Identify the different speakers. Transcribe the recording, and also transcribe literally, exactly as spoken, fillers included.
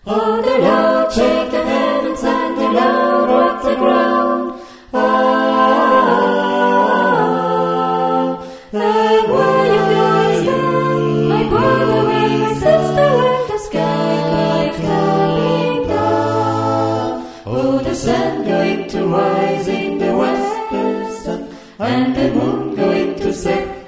Speaker 1: Oh, the Lord shake the heavens and the Lord rock the ground. Ah, and while you guys down, my brother and my sister, and the sky keeps coming down. Oh, the sun going to rise in the western sun, and the moon going to set.